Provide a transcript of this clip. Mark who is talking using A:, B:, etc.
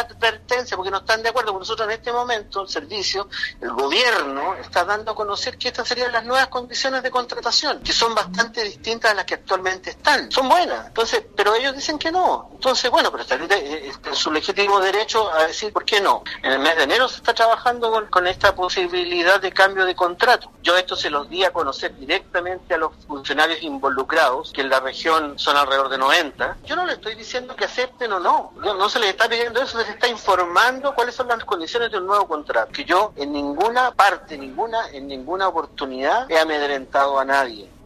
A: advertencia porque no están de acuerdo. Porque nosotros en este momento, el servicio, el gobierno está dando a conocer que estas serían las nuevas condiciones de contratación, que son bastante distintas a las que actualmente están. Son buenas, entonces, pero ellos dicen que no. Entonces, bueno, pero está en su legítimo derecho a decir por qué no. En el mes de enero se está trabajando con esta posibilidad de cambio de contrato. Yo esto se los di a conocer directamente a los funcionarios involucrados, que en la región son alrededor de 90. Yo no le estoy diciendo que acepten o no. No se les está pidiendo eso, se les está informando cuáles son las condiciones de un nuevo contrato. Que yo en ninguna parte, en ninguna oportunidad he amedrentado a nadie.